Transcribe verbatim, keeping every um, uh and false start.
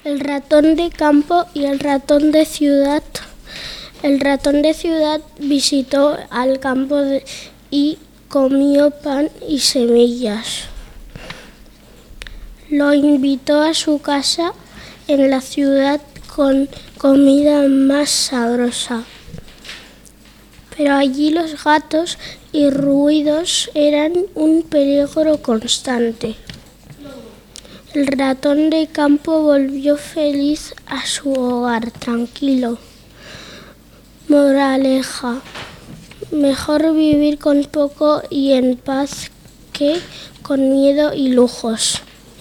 El ratón de campo y el ratón de ciudad. El ratón de ciudad visitó al campo de, y comió pan y semillas. Lo invitó a su casa en la ciudad con comida más sabrosa. Pero allí los gatos y ruidos eran un peligro constante. El ratón de campo volvió feliz a su hogar, tranquilo. Moraleja: mejor vivir con poco y en paz que con miedo y lujos.